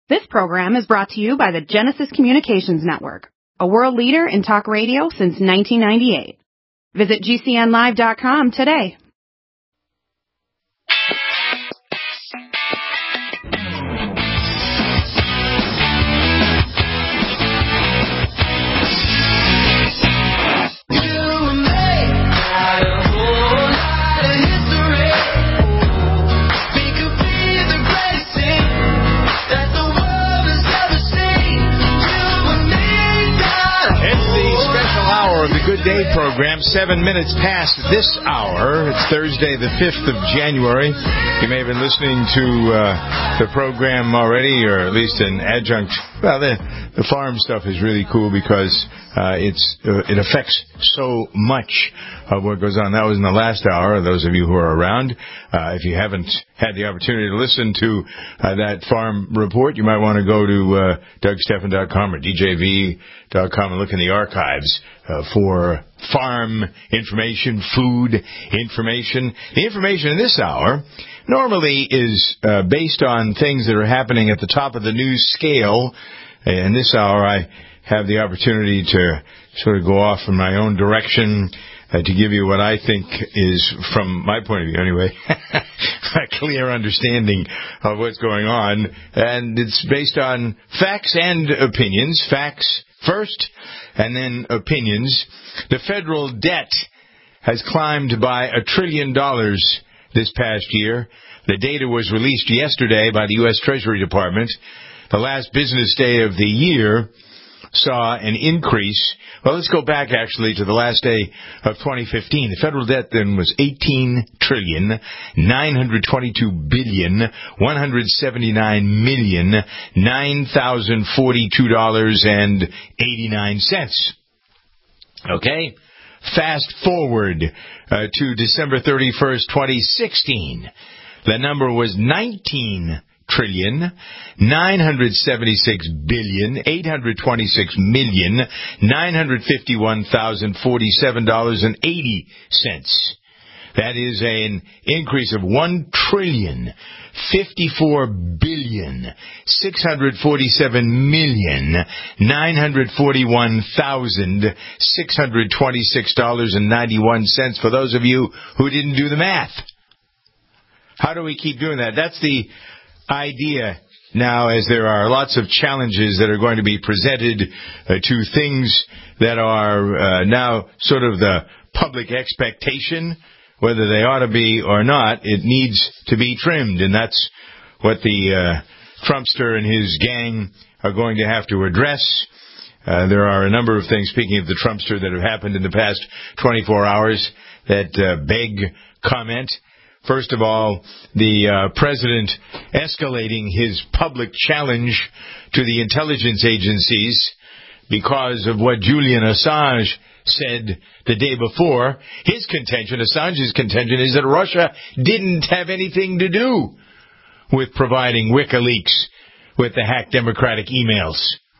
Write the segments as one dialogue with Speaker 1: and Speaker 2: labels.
Speaker 1: This program is brought to you by the Genesis Communications Network, a world leader in talk radio since 1998. Visit GCNlive.com today.
Speaker 2: Good day program, 7 minutes past this hour. It's Thursday, the 5th of January. You may have been listening to the program already, or at least an adjunct. Well, the farm stuff is really cool because it affects so much of what goes on. That was in the last hour, those of you who are around. If you haven't had the opportunity to listen to that farm report, you might want to go to DougStephan.com or DJV.com and look in the archives for farm information, food information. The information in this hour normally is based on things that are happening at the top of the news scale. In this hour, I have the opportunity to sort of go off in my own direction to give you what I think is, from my point of view anyway, a clear understanding of what's going on. And it's based on facts and opinions. Facts first, and then opinions. The federal debt has climbed by $1 trillion this past year. The data was released yesterday by the U.S. Treasury Department. The last business day of the year saw an increase. Well, let's go back actually to the last day of 2015. The federal debt then was $18,922,179,9,042.89. Okay? Fast forward to December 31st, 2016. The number was $19,976,826,951,047.80. That is an increase of $1,054,647,941,626.91 for those of you who didn't do the math. How do we keep doing that? That's the idea now, as there are lots of challenges that are going to be presented to things that are now sort of the public expectation. Whether they ought to be or not, it needs to be trimmed, and that's what the Trumpster and his gang are going to have to address. There are a number of things, speaking of the Trumpster, that have happened in the past 24 hours that beg comment. First of all, the president escalating his public challenge to the intelligence agencies because of what Julian Assange said the day before. His contention, Assange's contention, is that Russia didn't have anything to do with providing WikiLeaks with the hacked Democratic emails.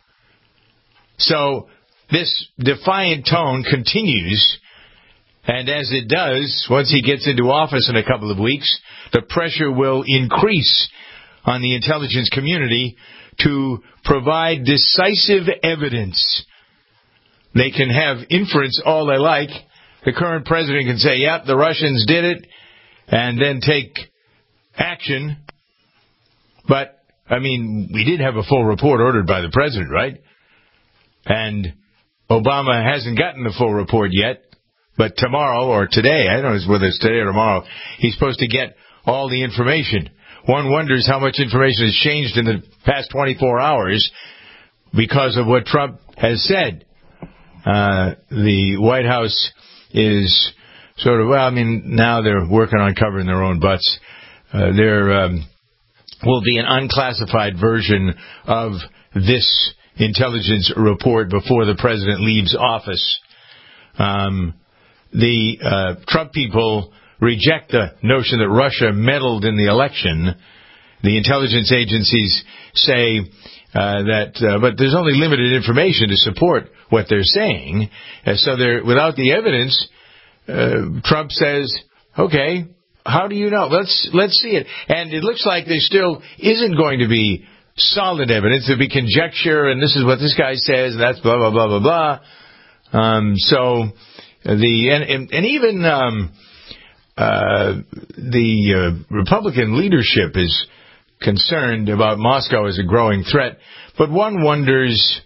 Speaker 2: So this defiant tone continues. And as it does, once he gets into office in a couple of weeks, the pressure will increase on the intelligence community to provide decisive evidence. They can have inference all they like. The current president can say, yep, the Russians did it, and then take action. But, I mean, we did have a full report ordered by the president, right? And Obama hasn't gotten the full report yet. But tomorrow or today, I don't know whether it's today or tomorrow, he's supposed to get all the information. One wonders how much information has changed in the past 24 hours because of what Trump has said. The White House is sort of, now they're working on covering their own butts. There will be an unclassified version of this intelligence report before the president leaves office. The Trump people reject the notion that Russia meddled in the election. The intelligence agencies say but there's only limited information to support what they're saying. So without the evidence, Trump says, okay, how do you know? Let's see it. And it looks like there still isn't going to be solid evidence. There'd be conjecture, and this is what this guy says, and that's blah, blah, blah, blah, blah. Even the Republican leadership is concerned about Moscow as a growing threat, but one wonders,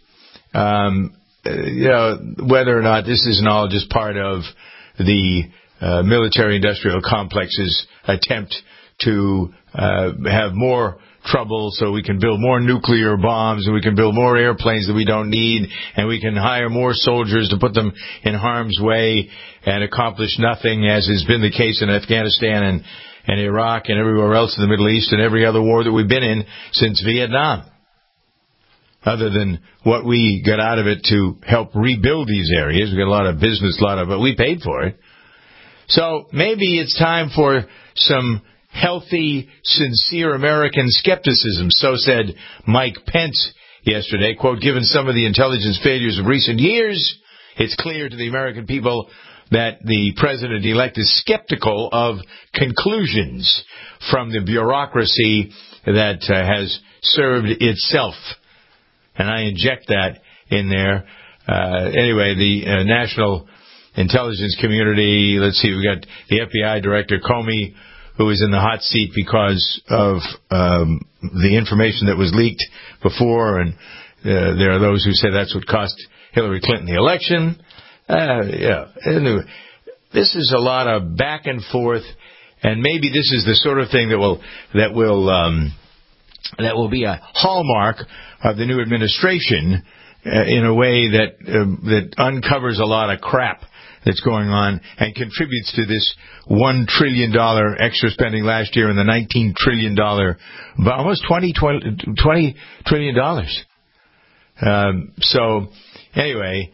Speaker 2: whether or not this isn't all just part of the military-industrial complex's attempt to have more trouble so we can build more nuclear bombs and we can build more airplanes that we don't need and we can hire more soldiers to put them in harm's way and accomplish nothing, as has been the case in Afghanistan and Iraq and everywhere else in the Middle East and every other war that we've been in since Vietnam, other than what we got out of it to help rebuild these areas. We got a lot of business, but we paid for it. So maybe it's time for some healthy, sincere American skepticism. So said Mike Pence yesterday. Quote, given some of the intelligence failures of recent years, it's clear to the American people that the president-elect is skeptical of conclusions from the bureaucracy that has served itself. And I inject that in there. Anyway, the national intelligence community, let's see, we got the FBI Director Comey, who is in the hot seat because of the information that was leaked before, and there are those who say that's what cost Hillary Clinton the election. Anyway, this is a lot of back and forth, and maybe this is the sort of thing that will be a hallmark of the new administration in a way that uncovers a lot of crap that's going on and contributes to this $1 trillion extra spending last year and the $19 trillion, almost $20 trillion. So anyway,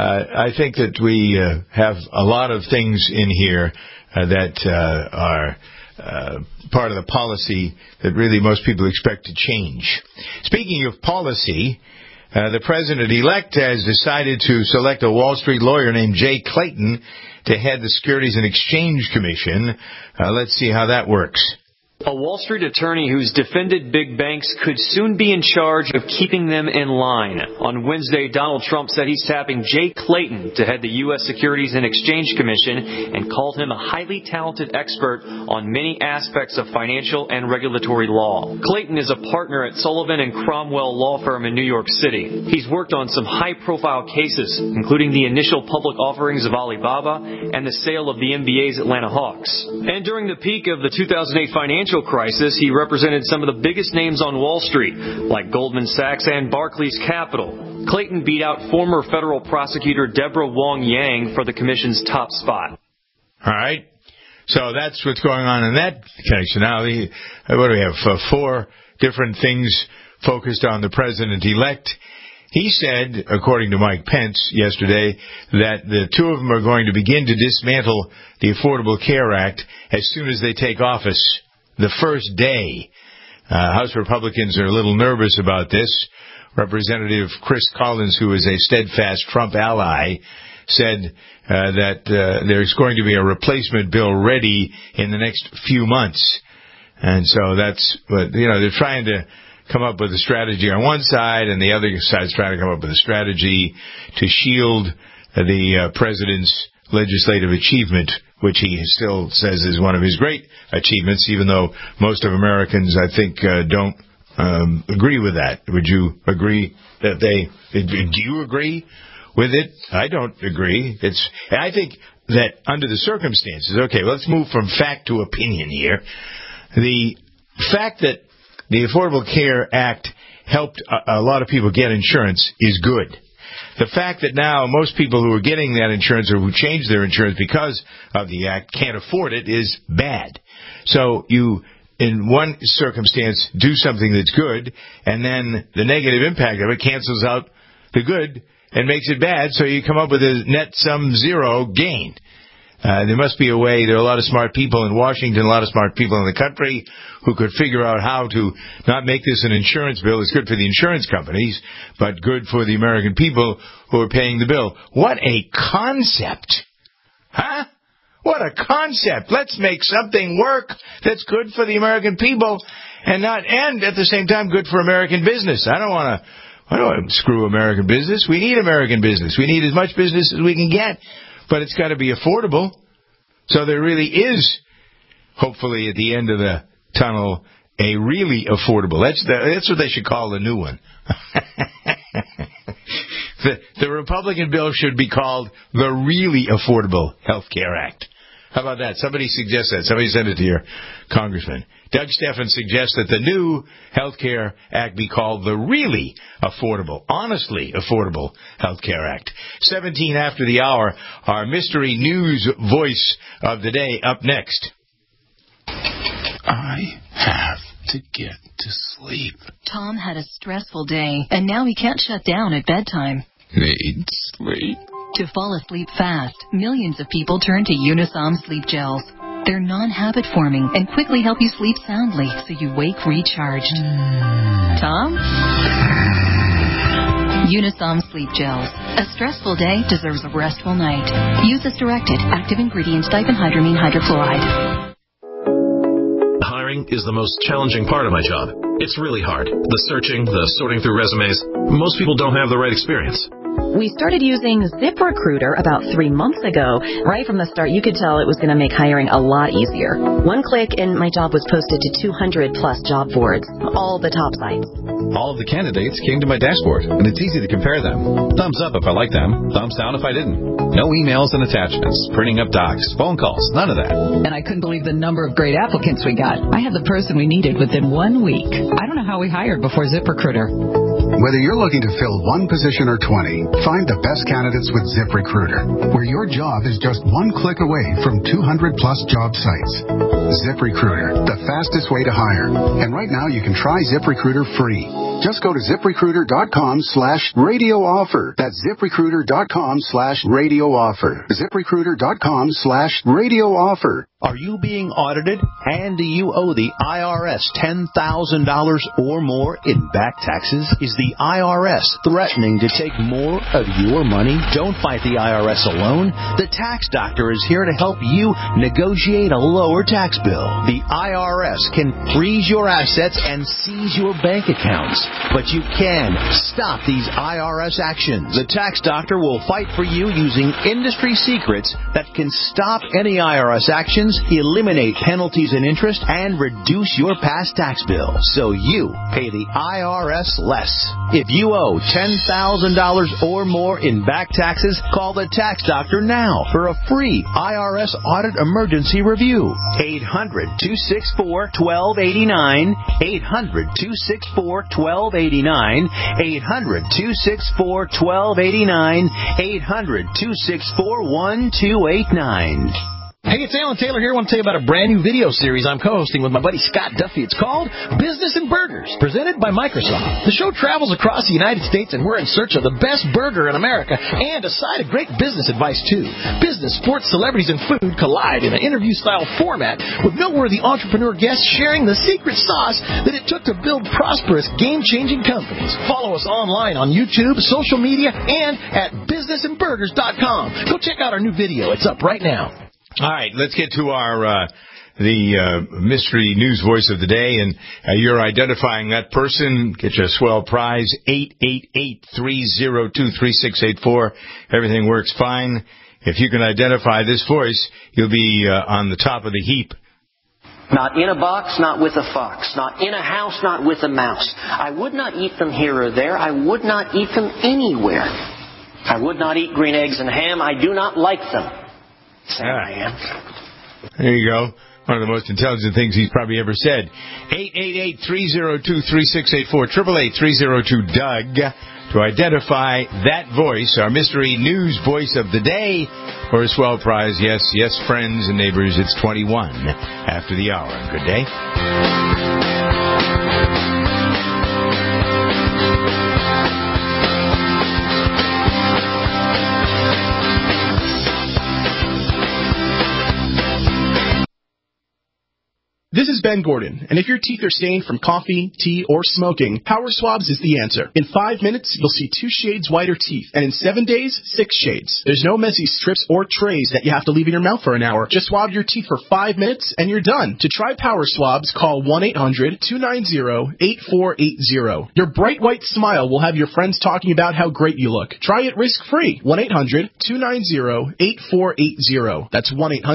Speaker 2: I think that we have a lot of things in here that are part of the policy that really most people expect to change. Speaking of policy, the president-elect has decided to select a Wall Street lawyer named Jay Clayton to head the Securities and Exchange Commission. Let's see how that works.
Speaker 3: A Wall Street attorney who's defended big banks could soon be in charge of keeping them in line. On Wednesday, Donald Trump said he's tapping Jay Clayton to head the U.S. Securities and Exchange Commission and called him a highly talented expert on many aspects of financial and regulatory law. Clayton is a partner at Sullivan & Cromwell law firm in New York City. He's worked on some high-profile cases, including the initial public offerings of Alibaba and the sale of the NBA's Atlanta Hawks. And during the peak of the 2008 financial crisis, he represented some of the biggest names on Wall Street, like Goldman Sachs and Barclays Capital. Clayton beat out former federal prosecutor Deborah Wong Yang for the commission's top spot.
Speaker 2: All right. So that's what's going on in that connection. Now, what do we have? 4 different things focused on the president-elect. He said, according to Mike Pence yesterday, that the two of them are going to begin to dismantle the Affordable Care Act as soon as they take office. The first day. House Republicans are a little nervous about this. Representative Chris Collins, who is a steadfast Trump ally, said that there's going to be a replacement bill ready in the next few months. And so that's what, they're trying to come up with a strategy on one side, and the other side's trying to come up with a strategy to shield the president's legislative achievement, which he still says is one of his great achievements, even though most of Americans, I think, don't agree with that. Would you agree that do you agree with it? I don't agree. I think that under the circumstances, okay, let's move from fact to opinion here. The fact that the Affordable Care Act helped a lot of people get insurance is good. The fact that now most people who are getting that insurance or who changed their insurance because of the act can't afford it is bad. So you, in one circumstance, do something that's good, and then the negative impact of it cancels out the good and makes it bad, so you come up with a net sum zero gain. There must be a way. There are a lot of smart people in Washington, a lot of smart people in the country who could figure out how to not make this an insurance bill. It's good for the insurance companies, but good for the American people who are paying the bill. What a concept! Huh? What a concept. Let's make something work that's good for the American people and at the same time good for American business. I don't want to screw American business. We need American business. We need as much business as we can get, but it's got to be affordable. So there really is, hopefully at the end of the tunnel, a really affordable. That's what they should call the new one. The Republican bill should be called the Really Affordable Health Care Act. How about that? Somebody suggest that. Somebody send it to your congressman. Doug Steffen suggests that the new Health Care Act be called the Really Affordable, Honestly Affordable Health Care Act. 17 after the hour, our mystery news voice of the day up next.
Speaker 4: I have to get to sleep.
Speaker 5: Tom had a stressful day, and now he can't shut down at bedtime.
Speaker 4: Need sleep.
Speaker 5: To fall asleep fast, millions of people turn to Unisom sleep gels. They're non-habit forming and quickly help you sleep soundly so you wake recharged. Tom? Unisom sleep gels. A stressful day deserves a restful night. Use as directed. Active ingredients: diphenhydramine hydrochloride.
Speaker 6: Hiring is the most challenging part of my job. It's really hard. The searching, the sorting through resumes. Most people don't have the right experience.
Speaker 7: We started using ZipRecruiter about 3 months ago. Right from the start, you could tell it was going to make hiring a lot easier. One click and my job was posted to 200-plus job boards, all the top sites.
Speaker 8: All of the candidates came to my dashboard, and it's easy to compare them. Thumbs up if I liked them, thumbs down if I didn't. No emails and attachments, printing up docs, phone calls, none of that.
Speaker 9: And I couldn't believe the number of great applicants we got. I had the person we needed within 1 week. I don't know how we hired before ZipRecruiter.
Speaker 10: Whether you're looking to fill one position or 20, find the best candidates with ZipRecruiter, where your job is just one click away from 200-plus job sites. ZipRecruiter, the fastest way to hire. And right now you can try ZipRecruiter free. Just go to ZipRecruiter.com/radio offer. That's ZipRecruiter.com/radio offer. ZipRecruiter.com/radio offer.
Speaker 11: Are you being audited? And do you owe the IRS $10,000 or more in back taxes? Is the IRS threatening to take more of your money? Don't fight the IRS alone. The Tax Doctor is here to help you negotiate a lower tax bill. The IRS can freeze your assets and seize your bank accounts, but you can stop these IRS actions. The Tax Doctor will fight for you using industry secrets that can stop any IRS actions, eliminate penalties and interest, and reduce your past tax bill so you pay the IRS less. If you owe $10,000 or more in back taxes, call the Tax Doctor now for a free IRS audit emergency review. 800-264-1289, 800-264-1289, 800-264-1289, 800-264-1289.
Speaker 12: Hey, it's Alan Taylor here. I want to tell you about a brand new video series I'm co-hosting with my buddy Scott Duffy. It's called Business and Burgers, presented by Microsoft. The show travels across the United States, and we're in search of the best burger in America and a side of great business advice, too. Business, sports, celebrities, and food collide in an interview-style format with noteworthy entrepreneur guests sharing the secret sauce that it took to build prosperous, game-changing companies. Follow us online on YouTube, social media, and at businessandburgers.com. Go check out our new video. It's up right now.
Speaker 2: All right, let's get to our the mystery news voice of the day, and you're identifying that person. Get your swell prize, 888-302-3684. Everything works fine. If you can identify this voice, you'll be on the top of the heap.
Speaker 13: Not in a box, not with a fox. Not in a house, not with a mouse. I would not eat them here or there. I would not eat them anywhere. I would not eat green eggs and ham. I do not like them. Sam, I am.
Speaker 2: There you go. One of the most intelligent things he's probably ever said. 888-302-3684, 888-302-DOUG, to identify that voice, our mystery news voice of the day, for a swell prize. Yes, yes, friends and neighbors, it's 21 after the hour. Good day.
Speaker 14: This is Ben Ben Gordon, and if your teeth are stained from coffee, tea, or smoking, Power Swabs is the answer. In 5 minutes, you'll see 2 shades whiter teeth, and in 7 days, 6 shades. There's no messy strips or trays that you have to leave in your mouth for an hour. Just swab your teeth for 5 minutes, and you're done. To try Power Swabs, call 1-800-290-8480. Your bright white smile will have your friends talking about how great you look. Try it risk-free. 1-800-290-8480. That's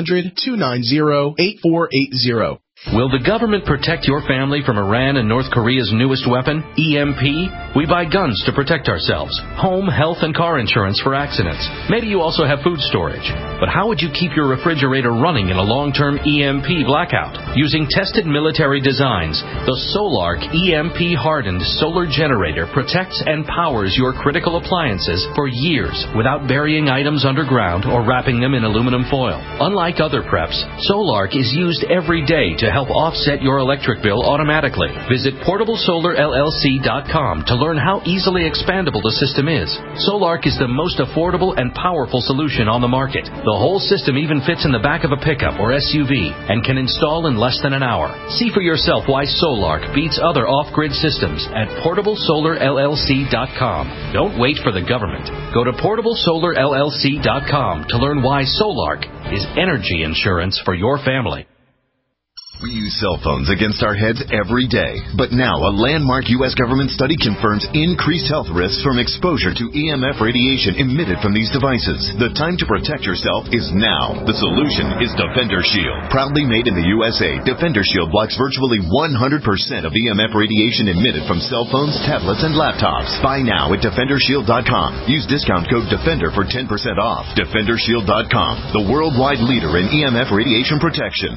Speaker 14: 1-800-290-8480.
Speaker 15: Will the government protect your family from Iran and North Korea's newest weapon, EMP? We buy guns to protect ourselves, home, health, and car insurance for accidents. Maybe you also have food storage. But how would you keep your refrigerator running in a long-term EMP blackout? Using tested military designs, the Solark EMP-hardened solar generator protects and powers your critical appliances for years without burying items underground or wrapping them in aluminum foil. Unlike other preps, Solark is used every day to help offset your electric bill automatically. Visit PortableSolarLLC.com to learn how easily expandable the system is. Solark is the most affordable and powerful solution on the market. The whole system even fits in the back of a pickup or SUV and can install in less than an hour. See for yourself why Solark beats other off-grid systems at PortableSolarLLC.com. Don't wait for the government. Go to PortableSolarLLC.com to learn why Solark is energy insurance for your family.
Speaker 16: We use cell phones against our heads every day. But now a landmark U.S. government study confirms increased health risks from exposure to EMF radiation emitted from these devices. The time to protect yourself is now. The solution is Defender Shield. Proudly made in the USA, Defender Shield blocks virtually 100% of EMF radiation emitted from cell phones, tablets, and laptops. Buy now at DefenderShield.com. Use discount code DEFENDER for 10% off. DefenderShield.com, the worldwide leader in EMF radiation protection.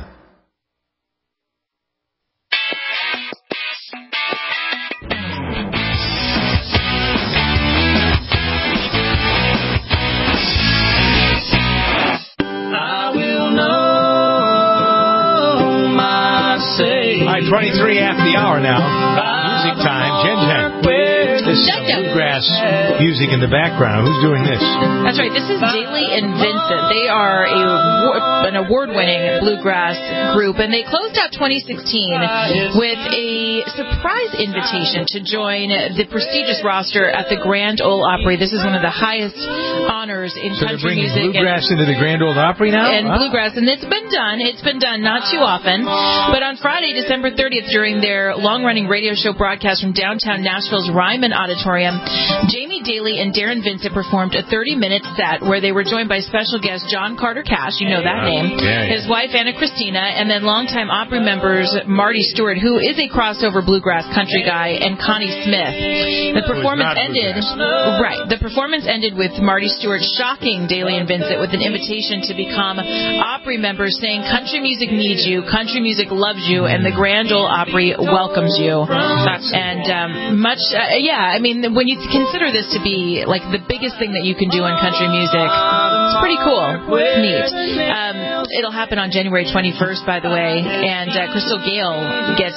Speaker 2: All right, 23 after the hour now. Music time. Jen. This bluegrass music in the background. Who's doing this?
Speaker 17: That's right. This is Daly and Vincent. They are an award-winning bluegrass group, and they closed out 2016 with a surprise invitation to join the prestigious roster at the Grand Ole Opry. This is one of the highest honors in country music.
Speaker 2: Bluegrass into the Grand Ole Opry now?
Speaker 17: And bluegrass, and it's been done. It's been done not too often. But on Friday, December 30th, during their long-running radio show broadcast from downtown Nashville's Ryman Auditorium, Jamie Daly and Darren Vincent performed a 30-minute set where they were joined by special guest John Carter Cash, you know that name, his wife Anna Christina, and then longtime Opry members Marty Stewart, who is a crossover bluegrass country guy, and Connie Smith. The performance ended with Marty Stewart shocking Daly and Vincent with an invitation to become Opry members, saying country music needs you, country music loves you, and the Grand Ole Opry welcomes you. I mean, when you consider this to be like the biggest thing that you can do in country music, it's pretty cool. It's neat. It'll happen on January 21st, by the way, and Crystal Gale gets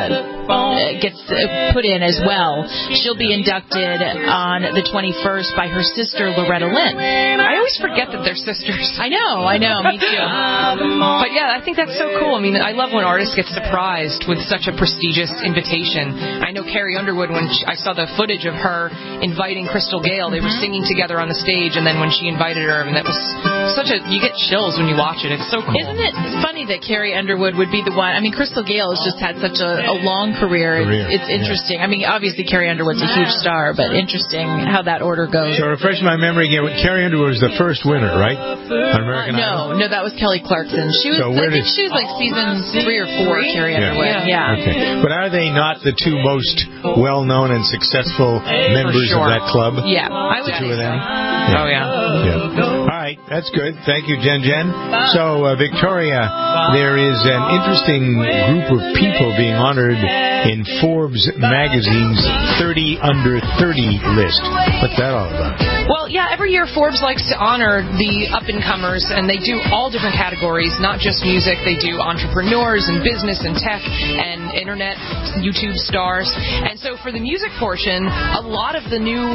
Speaker 17: put in as well. She'll be inducted on the 21st by her sister Loretta Lynn.
Speaker 18: I always forget that they're sisters.
Speaker 17: I know, me too.
Speaker 18: But yeah, I think that's so cool. I mean, I love when artists get surprised with such a prestigious invitation. I know Carrie Underwood, when I saw the footage of her inviting Crystal Gale, they were singing together on the stage, and then when she invited her, and that was you get chills when you watch it. It's so cool.
Speaker 17: Isn't it funny that Carrie Underwood would be the one? I mean, Crystal Gale has just had such a long career. It's interesting. I mean, obviously Carrie Underwood's a huge star, but interesting how that order goes.
Speaker 2: So refresh my memory again. Carrie Underwood was the first winner, right? On American Idol?
Speaker 17: No, that was Kelly Clarkson. She was. I think she was like season 3 or 4. Carrie Underwood. Yeah.
Speaker 2: Okay. But are they not the two most well-known and successful members of that club?
Speaker 17: Yeah, I would
Speaker 2: say so.
Speaker 18: Yeah. Oh yeah.
Speaker 2: All right, that's good. Thank you, Jen. So, Victoria, there is an interesting group of people being honored in Forbes magazine's 30 Under 30 list. What's that all about?
Speaker 17: Well,
Speaker 18: Well, yeah, every year Forbes likes to honor the up-and-comers, and they do all different categories, not just music. They do entrepreneurs and business and tech and internet, YouTube stars. And so for the music portion, a lot of the new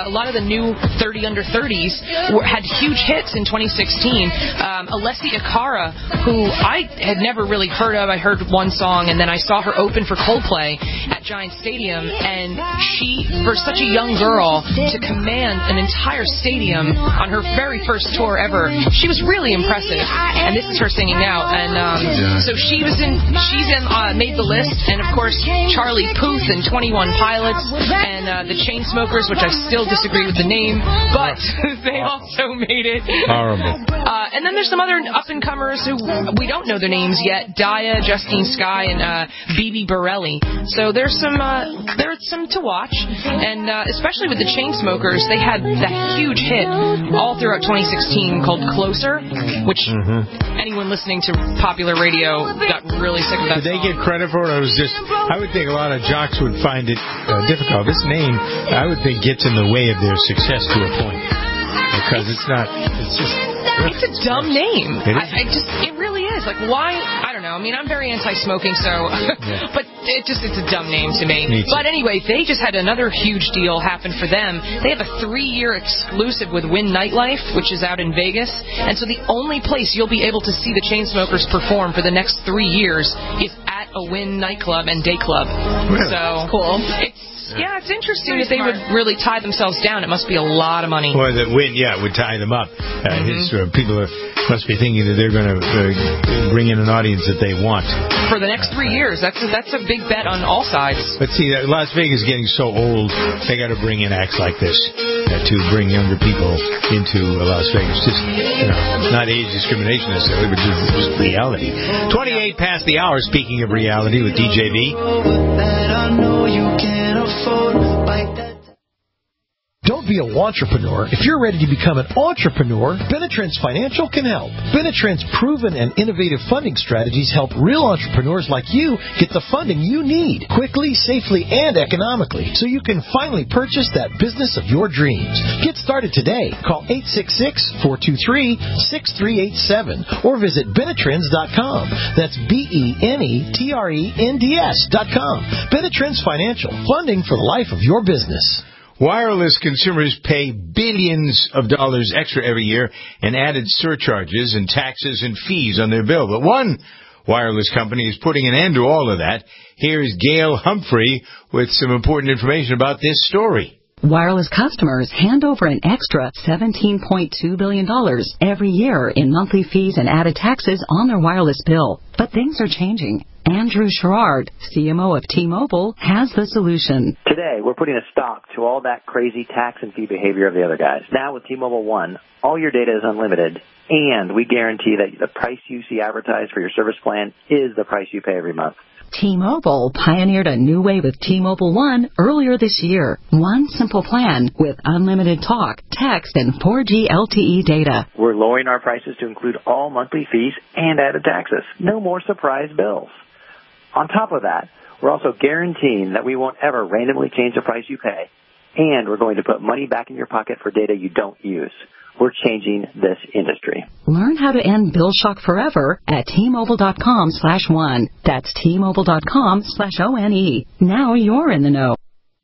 Speaker 18: 30 under 30s had huge hits in 2016. Alessia Cara, who I had never really heard of. I heard one song, and then I saw her open for Coldplay at Giant Stadium, and she, for such a young girl, to command an entire stadium on her very first tour ever, she was really impressive. And this is her singing now. And so she's in Made the List, and of course Charlie Puth and 21 Pilots and the Chainsmokers, which I still disagree with the name, but they also made it.
Speaker 2: Horrible.
Speaker 18: And then there's some other up-and-comers who we don't know their names yet: Daya, Justine Skye, and Bibi Borelli. So there's some to watch, and especially with the Chainsmokers, they had that huge hit all throughout 2016 called Closer, which anyone listening to popular radio got really sick of that
Speaker 2: Did they get credit for it? I would think a lot of jocks would find it difficult. This name, I would think, gets in the way of their success to a point. Because it's a
Speaker 18: dumb name.
Speaker 2: It
Speaker 18: really is. Like, why? I don't know. I mean, I'm very anti-smoking, so, but it's a dumb name to me. But anyway, they just had another huge deal happen for them. They have a 3-year exclusive with Wynn Nightlife, which is out in Vegas, and so the only place you'll be able to see the Chainsmokers perform for the next 3 years is at a Wynn nightclub and day club.
Speaker 2: Really?
Speaker 18: So cool. It's interesting that they would really tie themselves down. It must be a lot of money.
Speaker 2: Or that Wynn, would tie them up. People must be thinking that they're going to bring in an audience that they want.
Speaker 18: For the next 3 years. That's a big bet on all sides.
Speaker 2: But see, Las Vegas is getting so old, they got to bring in acts like this to bring younger people into Las Vegas. Just, not age discrimination necessarily, but just reality. 28 past the hour, speaking of reality with DJ V.
Speaker 12: Don't be a wantrepreneur. If you're ready to become an entrepreneur, Benetrends Financial can help. Benetrends' proven and innovative funding strategies help real entrepreneurs like you get the funding you need quickly, safely, and economically so you can finally purchase that business of your dreams. Get started today. Call 866-423-6387 or visit Benetrends.com. That's BENETRENDS.com. Benetrends Financial. Funding for the life of your business.
Speaker 2: Wireless consumers pay billions of dollars extra every year in added surcharges and taxes and fees on their bill. But one wireless company is putting an end to all of that. Here's Gail Humphrey with some important information about this story.
Speaker 19: Wireless customers hand over an extra $17.2 billion every year in monthly fees and added taxes on their wireless bill. But things are changing. Andrew Sherrard, CMO of T-Mobile, has the solution.
Speaker 20: Today, we're putting a stop to all that crazy tax and fee behavior of the other guys. Now with T-Mobile One, all your data is unlimited, and we guarantee that the price you see advertised for your service plan is the price you pay every month.
Speaker 19: T-Mobile pioneered a new way with T-Mobile One earlier this year. One simple plan with unlimited talk, text, and 4G LTE data.
Speaker 20: We're lowering our prices to include all monthly fees and added taxes. No more surprise bills. On top of that, we're also guaranteeing that we won't ever randomly change the price you pay, and we're going to put money back in your pocket for data you don't use. We're changing this industry.
Speaker 19: Learn how to end bill shock forever at T-Mobile.com/one. That's T-Mobile.com/ONE. Now you're in the know.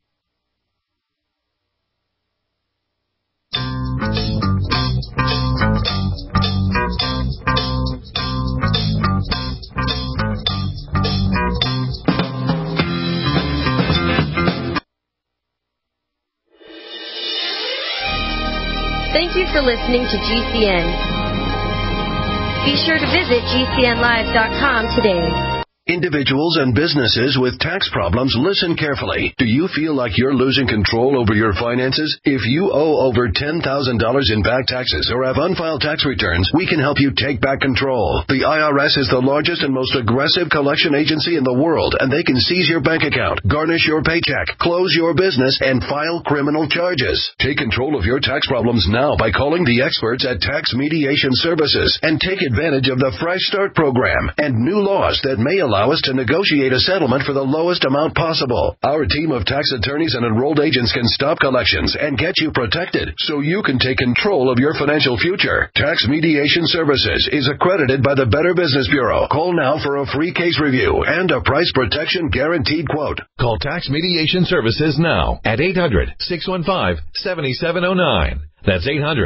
Speaker 21: Thank you for listening to GCN. Be sure to visit GCNlive.com today.
Speaker 22: Individuals and businesses with tax problems, listen carefully. Do you feel like you're losing control over your finances? If you owe over $10,000 in back taxes or have unfiled tax returns, we can help you take back control. The IRS is the largest and most aggressive collection agency in the world, and they can seize your bank account, garnish your paycheck, close your business, and file criminal charges. Take control of your tax problems now by calling the experts at Tax Mediation Services and take advantage of the Fresh Start program and new laws that may allow allow us to negotiate a settlement for the lowest amount possible. Our team of tax attorneys and enrolled agents can stop collections and get you protected so you can take control of your financial future. Tax Mediation Services is accredited by the Better Business Bureau. Call now for a free case review and a price protection guaranteed quote.
Speaker 1: Call Tax Mediation Services now at 800-615-7709. That's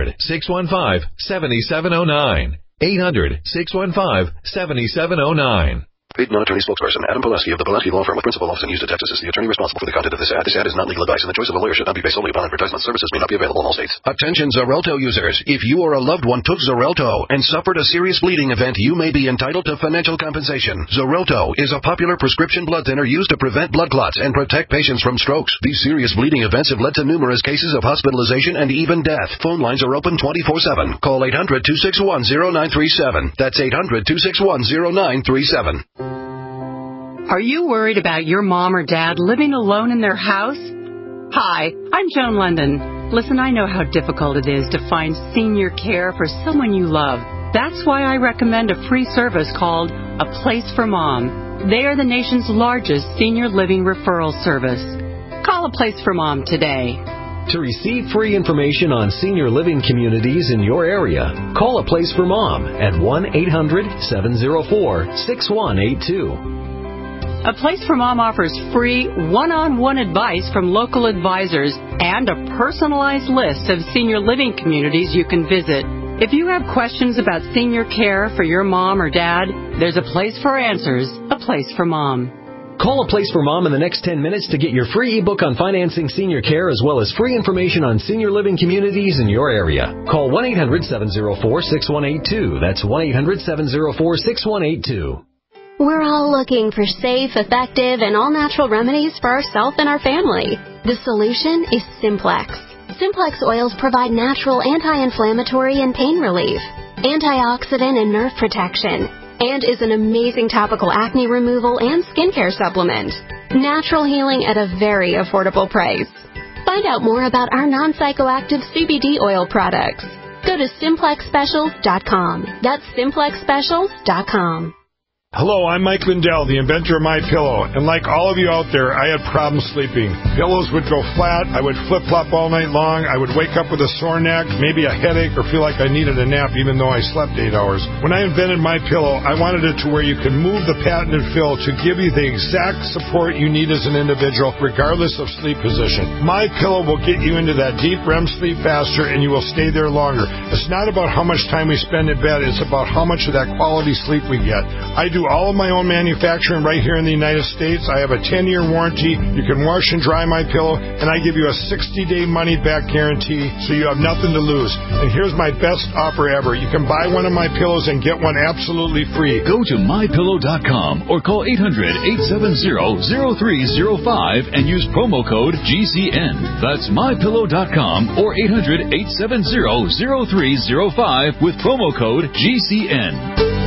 Speaker 1: 800-615-7709. 800-615-7709.
Speaker 22: Paid non-attorney spokesperson Adam Pulaski of the Pulaski Law Firm with principal office in Houston, Texas is the attorney responsible for the content of this ad. This ad is not legal advice, and the choice of a lawyer should not be based solely upon advertisement. Services may not be available in all states. Attention Xarelto users. If you or a loved one took Xarelto and suffered a serious bleeding event, you may be entitled to financial compensation. Xarelto is a popular prescription blood thinner used to prevent blood clots and protect patients from strokes. These serious bleeding events have led to numerous cases of hospitalization and even death. Phone lines are open 24/7. Call 800-261-0937. That's 800-261-0937.
Speaker 3: Are you worried about your mom or dad living alone in their house? Hi, I'm Joan London. Listen, I know how difficult it is to find senior care for someone you love. That's why I recommend a free service called A Place for Mom. They are the nation's largest senior living referral service. Call A Place for Mom today.
Speaker 23: To receive free information on senior living communities in your area, call A Place for Mom at 1-800-704-6182.
Speaker 3: A Place for Mom offers free one-on-one advice from local advisors and a personalized list of senior living communities you can visit. If you have questions about senior care for your mom or dad, there's a place for answers, A Place for Mom.
Speaker 23: Call A Place for Mom in the next 10 minutes to get your free ebook on financing senior care as well as free information on senior living communities in your area. Call 1-800-704-6182. That's 1-800-704-6182.
Speaker 24: We're all looking for safe, effective, and all-natural remedies for ourselves and our family. The solution is Simplex. Simplex oils provide natural anti-inflammatory and pain relief, antioxidant and nerve protection, and is an amazing topical acne removal and skincare supplement. Natural healing at a very affordable price. Find out more about our non-psychoactive CBD oil products. Go to SimplexSpecials.com. That's SimplexSpecials.com.
Speaker 25: Hello, I'm Mike Lindell, the inventor of MyPillow, and like all of you out there, I had problems sleeping. Pillows would go flat, I would flip-flop all night long, I would wake up with a sore neck, maybe a headache, or feel like I needed a nap even though I slept 8 hours. When I invented MyPillow, I wanted it to where you can move the patented fill to give you the exact support you need as an individual, regardless of sleep position. MyPillow will get you into that deep REM sleep faster, and you will stay there longer. It's not about how much time we spend in bed, it's about how much of that quality sleep we get. I do all of my own manufacturing right here in the United States. I have a 10-year warranty. You can wash and dry my pillow, and I give you a 60-day money-back guarantee, so you have nothing to lose. And here's my best offer ever. You can buy one of my pillows and get one absolutely free.
Speaker 26: Go to MyPillow.com or call 800-870-0305 and use promo code GCN. That's MyPillow.com or 800-870-0305 with promo code GCN.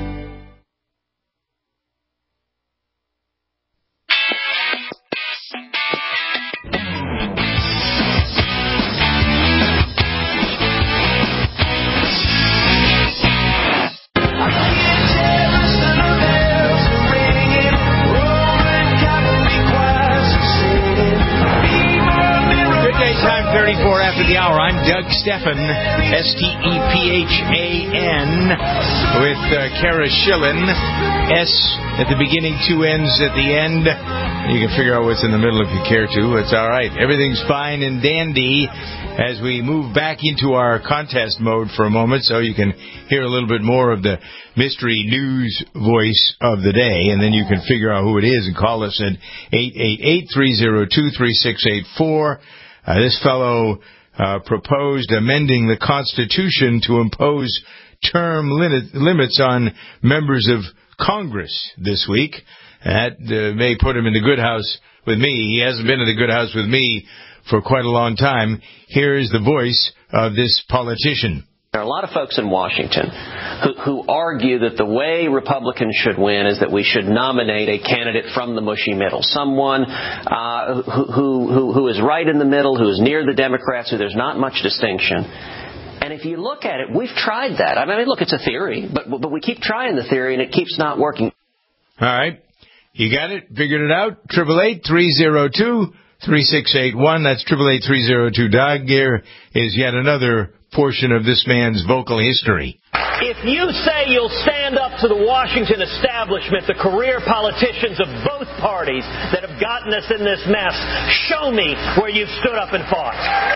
Speaker 2: Doug Stephan, S-T-E-P-H-A-N, with Kara Schillen, S at the beginning, 2 N's at the end. You can figure out what's in the middle if you care to. It's all right. Everything's fine and dandy as we move back into our contest mode for a moment so you can hear a little bit more of the mystery news voice of the day, and then you can figure out who it is and call us at 888-302-3684. This fellow proposed amending the Constitution to impose term limits on members of Congress this week. That may put him in the good house with me. He hasn't been in the good house with me for quite a long time. Here is the voice of this politician.
Speaker 13: There are a lot of folks in Washington who argue that the way Republicans should win is that we should nominate a candidate from the mushy middle, someone who is right in the middle, who is near the Democrats, who there's not much distinction. And if you look at it, we've tried that. I mean, look, it's a theory, but we keep trying the theory, and it keeps not working.
Speaker 2: All right. You got it? Figured it out? 888-302-3681. That's 888-302-DOG. Here is yet another portion of this man's vocal history.
Speaker 4: If you say you'll stand up to the Washington establishment, the career politicians of both parties that have gotten us in this mess, show me where you've stood up and fought.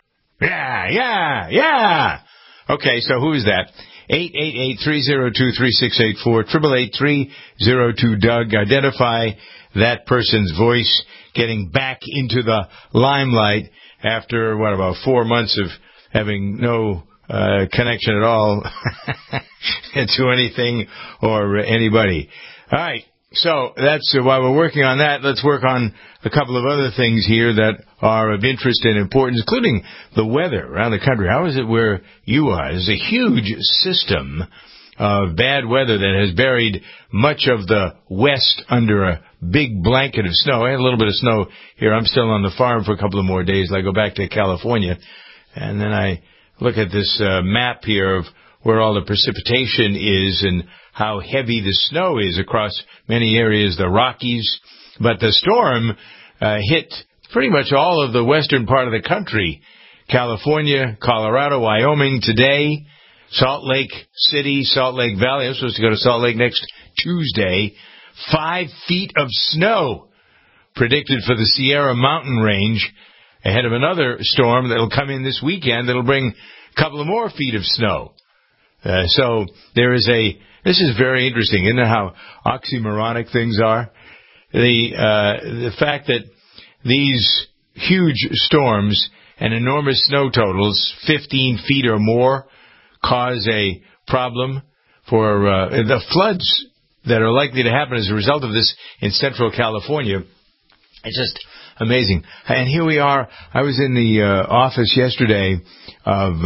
Speaker 2: Yeah. Okay, so who is that? 888-302-3684, 888-302-DOUG. Identify that person's voice getting back into the limelight after, about 4 months of having no connection at all to anything or anybody. All right, so that's while we're working on that, let's work on a couple of other things here that are of interest and importance, including the weather around the country. How is it where you are? There's a huge system of bad weather that has buried much of the West under a big blanket of snow. I had a little bit of snow here. I'm still on the farm for a couple of more days. I go back to California, and then I look at this map here of where all the precipitation is and how heavy the snow is across many areas, the Rockies. But the storm hit pretty much all of the western part of the country. California, Colorado, Wyoming today, Salt Lake City, Salt Lake Valley. I'm supposed to go to Salt Lake next Tuesday. 5 feet of snow predicted for the Sierra Mountain Range, ahead of another storm that will come in this weekend that will bring a couple of more feet of snow. So this is very interesting. Isn't it how oxymoronic things are? The fact that these huge storms and enormous snow totals, 15 feet or more, cause a problem for the floods that are likely to happen as a result of this in Central California. It's just amazing. And here we are. I was in the office yesterday of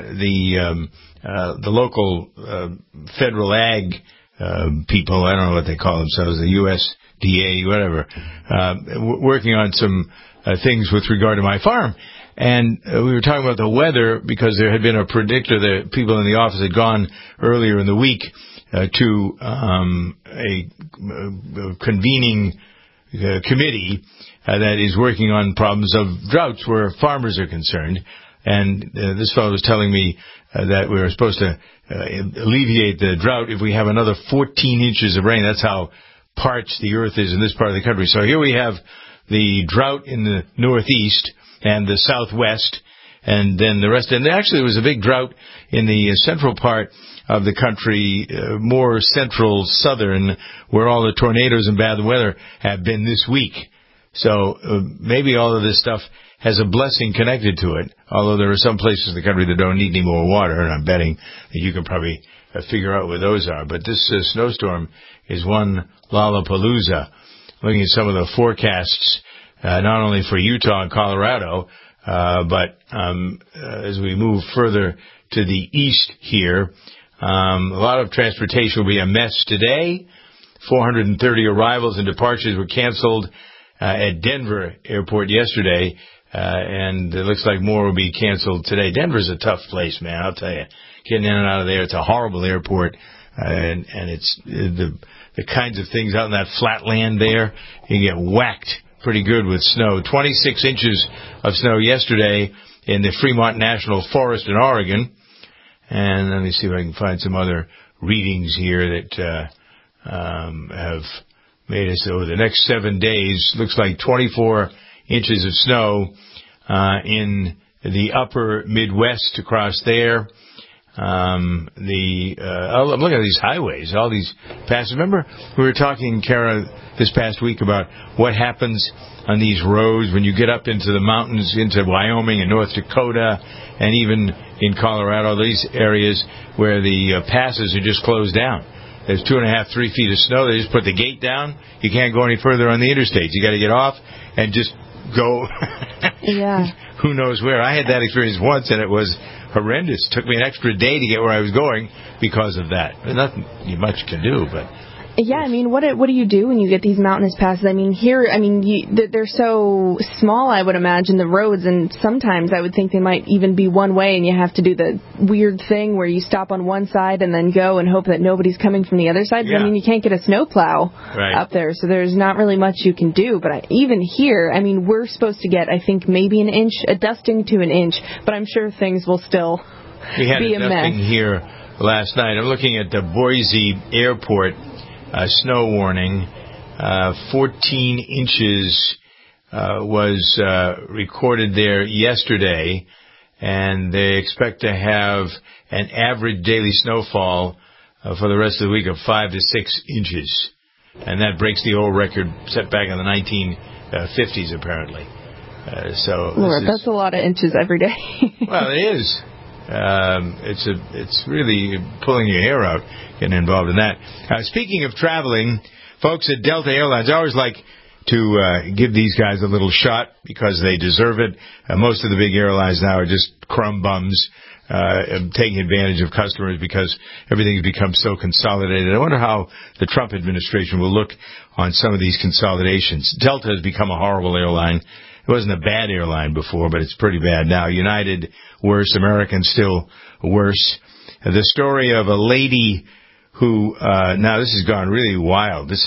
Speaker 2: the local federal ag people. I don't know what they call themselves, the USDA, whatever, working on some things with regard to my farm. And we were talking about the weather because there had been a predictor that people in the office had gone earlier in the week to a convening committee that is working on problems of droughts where farmers are concerned. And this fellow was telling me that we were supposed to alleviate the drought if we have another 14 inches of rain. That's how parched the earth is in this part of the country. So here we have the drought in the northeast and the southwest, and then the rest. And actually, there was a big drought in the central part of the country, more central southern, where all the tornadoes and bad weather have been this week. So maybe all of this stuff has a blessing connected to it, although there are some places in the country that don't need any more water, and I'm betting that you can probably figure out where those are. But this snowstorm is one Lollapalooza. Looking at some of the forecasts, not only for Utah and Colorado, but as we move further to the east here, a lot of transportation will be a mess today. 430 arrivals and departures were canceled at Denver Airport yesterday, and it looks like more will be canceled today. Denver's a tough place, man, I'll tell you. Getting in and out of there, it's a horrible airport, and it's the kinds of things out in that flat land there, you get whacked pretty good with snow. 26 inches of snow yesterday in the Fremont National Forest in Oregon. And let me see if I can find some other readings here that have made us over the next 7 days. Looks like 24 inches of snow in the upper Midwest across there. I'm looking at these highways, all these passes. Remember, we were talking, Kara, this past week about what happens on these roads when you get up into the mountains, into Wyoming and North Dakota, and even in Colorado, these areas where the passes are just closed down. There's 2.5, 3 feet of snow. They just put the gate down. You can't go any further on the interstates. You got to get off and just go.
Speaker 5: Yeah.
Speaker 2: Who knows where? I had that experience once, and it was horrendous. It took me an extra day to get where I was going because of that. There's nothing much can do, but
Speaker 5: Yeah, I mean, what do you do when you get these mountainous passes? I mean, here, they're so small, I would imagine, the roads, and sometimes I would think they might even be one way, and you have to do the weird thing where you stop on one side and then go and hope that nobody's coming from the other side.
Speaker 2: Yeah.
Speaker 5: But, you can't get a snowplow up there, so there's not really much you can do. But even here, we're supposed to get, I think, maybe an inch, a dusting to an inch, but I'm sure things will still
Speaker 2: we had
Speaker 5: be
Speaker 2: a
Speaker 5: mess.
Speaker 2: dusting here last night. I'm looking at the Boise airport. Snow warning, 14 inches was recorded there yesterday, and they expect to have an average daily snowfall for the rest of the week of 5 to 6 inches. And that breaks the old record set back in the 1950s, apparently.
Speaker 5: Lord, that's a lot of inches every day.
Speaker 2: Well, it is. It's really pulling your hair out getting involved in that. Speaking of traveling, folks at Delta Airlines, I always like to give these guys a little shot because they deserve it. Most of the big airlines now are just crumb bums taking advantage of customers because everything has become so consolidated. I wonder how the Trump administration will look on some of these consolidations. Delta has become a horrible airline. It wasn't a bad airline before, but it's pretty bad now. United, worse. American, still worse. The story of a lady who, now this has gone really wild. This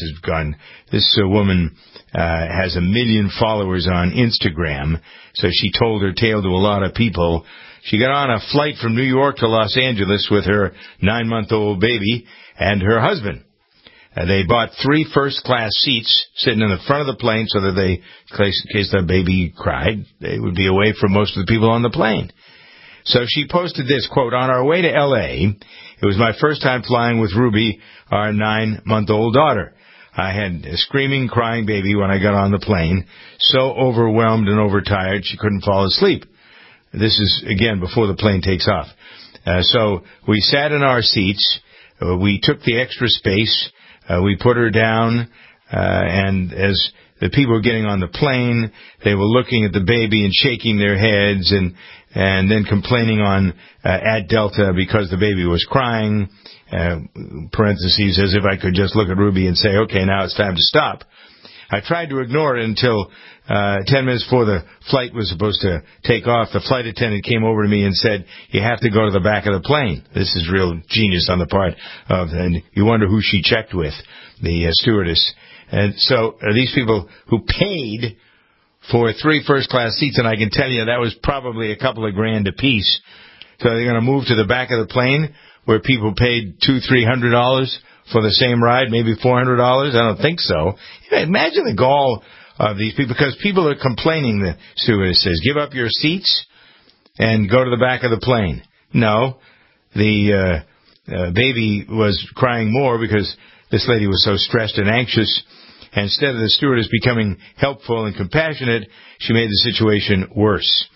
Speaker 2: woman has 1 million followers on Instagram, so she told her tale to a lot of people. She got on a flight from New York to Los Angeles with her 9-month-old baby and her husband. They bought 3 first-class seats sitting in the front of the plane so that they, in case the baby cried, they would be away from most of the people on the plane. So she posted this, quote, "On our way to L.A., it was my first time flying with Ruby, our 9-month-old daughter. I had a screaming, crying baby when I got on the plane, so overwhelmed and overtired she couldn't fall asleep." This is, again, before the plane takes off. So we sat in our seats. We took the extra space. We put her down, and as the people were getting on the plane, they were looking at the baby and shaking their heads and then complaining at Delta because the baby was crying, parentheses, as if I could just look at Ruby and say, okay, now it's time to stop. I tried to ignore it until 10 minutes before the flight was supposed to take off. The flight attendant came over to me and said, "You have to go to the back of the plane." This is real genius on the part of, and you wonder who she checked with, the stewardess. And so these people who paid for 3 first-class seats, and I can tell you that was probably a couple of grand apiece. So they're going to move to the back of the plane where people paid $200-300 for the same ride, maybe $400? I don't think so. Imagine the gall of these people, because people are complaining, the stewardess says, give up your seats and go to the back of the plane. No, the baby was crying more because this lady was so stressed and anxious. And instead of the stewardess becoming helpful and compassionate, she made the situation worse.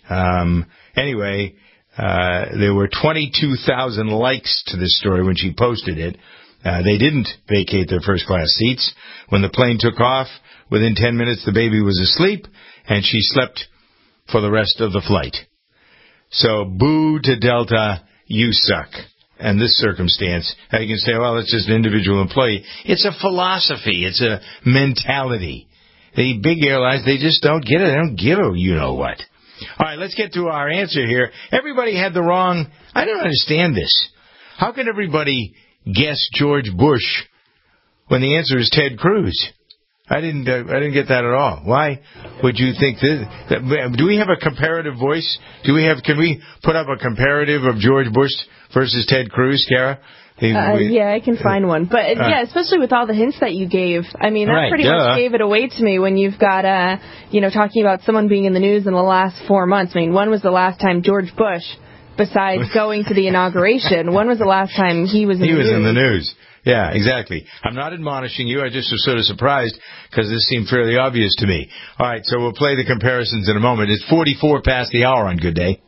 Speaker 2: Anyway, there were 22,000 likes to this story when she posted it. They didn't vacate their first-class seats. When the plane took off, within 10 minutes the baby was asleep, and she slept for the rest of the flight. So, boo to Delta, you suck. And this circumstance, you can say, well, it's just an individual employee. It's a philosophy. It's a mentality. The big airlines, they just don't get it. They don't give a you-know-what. All right, let's get to our answer here. Everybody had the wrong... I don't understand this. How can everybody guess George Bush when the answer is Ted Cruz? I didn't get that at all. Why would you think this? Do we have a comparative voice? Can we put up a comparative of George Bush versus Ted Cruz, Kara?
Speaker 5: Yeah, I can find one. But, yeah, especially with all the hints that you gave. I mean, that pretty much gave it away to me when you've got, talking about someone being in the news in the last 4 months. I mean, when was the last time George Bush, besides going to the inauguration, when was the last time he was in the news? He was in the news.
Speaker 2: Yeah, exactly. I'm not admonishing you. I just was sort of surprised because this seemed fairly obvious to me. All right, so we'll play the comparisons in a moment. It's 44 past the hour on Good Day.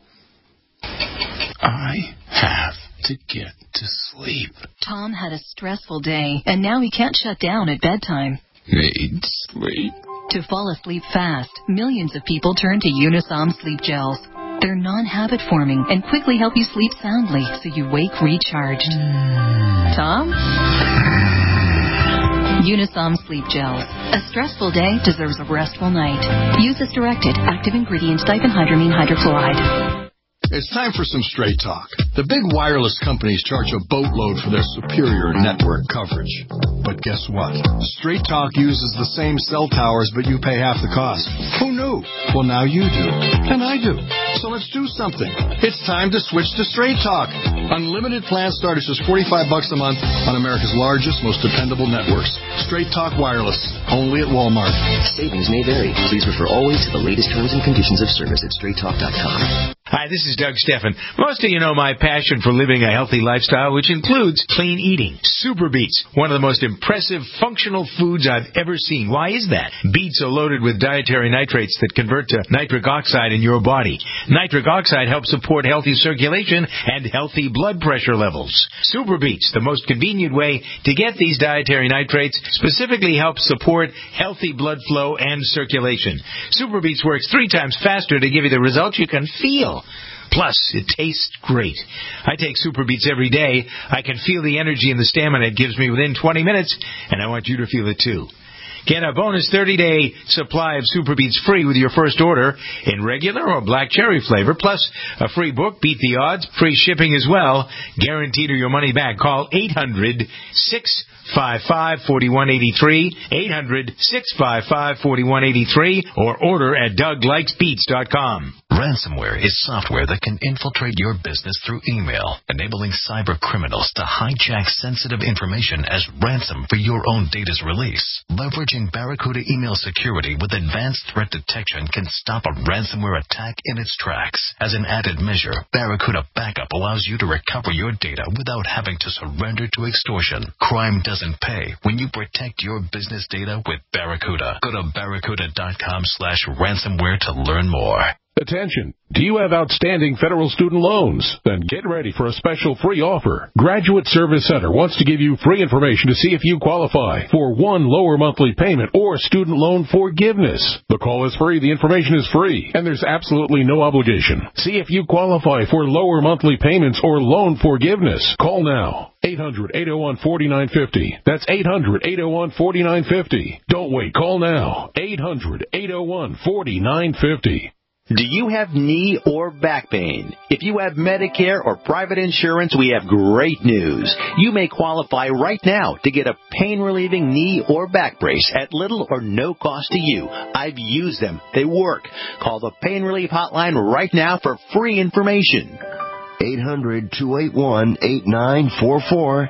Speaker 6: I have to get to sleep.
Speaker 7: Tom had a stressful day, and now he can't shut down at bedtime.
Speaker 6: Need sleep.
Speaker 7: To fall asleep fast, millions of people turn to Unisom sleep gels. They're non-habit forming and quickly help you sleep soundly so you wake recharged. Tom? Unisom Sleep Gels. A stressful day deserves a restful night. Use as directed. Active ingredient diphenhydramine hydrochloride.
Speaker 8: It's time for some straight talk. The big wireless companies charge a boatload for their superior network coverage. But guess what? Straight Talk uses the same cell towers, but you pay half the cost. Who knew? Well, now you do. And I do. So let's do something. It's time to switch to Straight Talk. Unlimited plans start at just $45 a month on America's largest, most dependable networks. Straight Talk Wireless. Only at Walmart.
Speaker 9: Savings may vary. Please refer always to the latest terms and conditions of service at straighttalk.com.
Speaker 2: Hi, this is Doug Steffen. Most of you know my passion for living a healthy lifestyle, which includes clean eating. Super Beets, one of the most impressive functional foods I've ever seen. Why is that? Beets are loaded with dietary nitrates that convert to nitric oxide in your body. Nitric oxide helps support healthy circulation and healthy blood pressure levels. Super Beets, the most convenient way to get these dietary nitrates, specifically helps support healthy blood flow and circulation. Super Beets works 3 times faster to give you the results you can feel. Plus, it tastes great. I take Super Beets every day. I can feel the energy and the stamina it gives me within 20 minutes, and I want you to feel it too. Get a bonus 30-day supply of Super Beets free with your first order in regular or black cherry flavor, plus a free book, Beat the Odds, free shipping as well, guaranteed or your money back. Call 800-655-4183, 800-655-4183, or order at DougLikesBeats.com.
Speaker 10: Ransomware is software that can infiltrate your business through email, enabling cyber criminals to hijack sensitive information as ransom for your own data's release. Leveraging Barracuda email security with advanced threat detection can stop a ransomware attack in its tracks. As an added measure, Barracuda Backup allows you to recover your data without having to surrender to extortion. Crime doesn't pay when you protect your business data with Barracuda. Go to barracuda.com/ransomware to learn more.
Speaker 11: Attention! Do you have outstanding federal student loans? Then get ready for a special free offer. Graduate Service Center wants to give you free information to see if you qualify for one lower monthly payment or student loan forgiveness. The call is free, the information is free, and there's absolutely no obligation. See if you qualify for lower monthly payments or loan forgiveness. Call now. 800-801-4950. That's 800-801-4950. Don't wait. Call now. 800-801-4950.
Speaker 14: Do you have knee or back pain? If you have Medicare or private insurance, we have great news. You may qualify right now to get a pain-relieving knee or back brace at little or no cost to you. I've used them. They work. Call the Pain Relief Hotline right now for free information.
Speaker 15: 800-281-8944.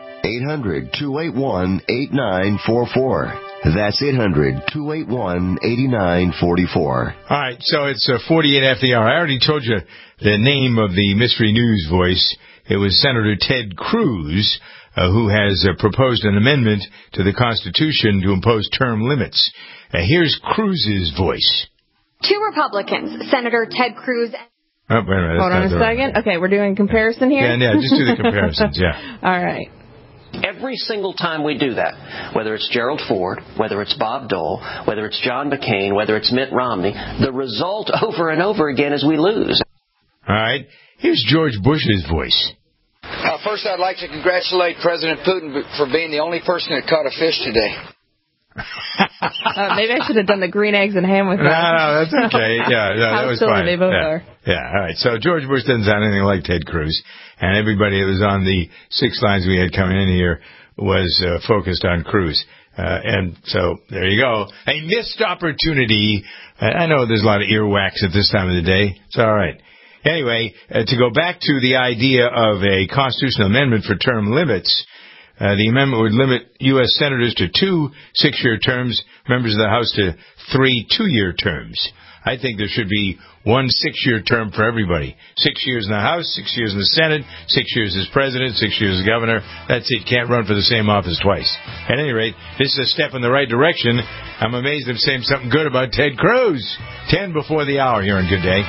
Speaker 15: 800-281-8944. That's 800-281-8944.
Speaker 2: All right, so it's 48 after the hour. I already told you the name of the Mystery News voice. It was Senator Ted Cruz, who has proposed an amendment to the Constitution to impose term limits. Here's Cruz's voice.
Speaker 27: 2 Republicans, Senator Ted Cruz.
Speaker 2: Oh, wait a minute.
Speaker 5: Hold on a second. Okay, we're doing a comparison here?
Speaker 2: Yeah, just do the comparisons, yeah.
Speaker 5: All right.
Speaker 13: Every single time we do that, whether it's Gerald Ford, whether it's Bob Dole, whether it's John McCain, whether it's Mitt Romney, the result over and over again is we lose.
Speaker 2: All right. Here's George Bush's voice.
Speaker 28: First, I'd like to congratulate President Putin for being the only person that caught a fish today.
Speaker 5: Maybe I should have done the green eggs and ham with that.
Speaker 2: No, that's okay. Yeah, that was fine.
Speaker 5: They both are.
Speaker 2: Yeah, all right. So George Bush doesn't sound anything like Ted Cruz, and everybody that was on the 6 lines we had coming in here was focused on Cruz. And so there you go. A missed opportunity. I know there's a lot of earwax at this time of the day. It's all right. Anyway, to go back to the idea of a constitutional amendment for term limits, the amendment would limit U.S. senators to 2 6-year terms, members of the House to 3 2-year terms. I think there should be 1 6-year term for everybody. 6 years in the House, 6 years in the Senate, 6 years as president, 6 years as governor. That's it. Can't run for the same office twice. At any rate, this is a step in the right direction. I'm amazed I'm saying something good about Ted Cruz. 10 before the hour here on Good Day.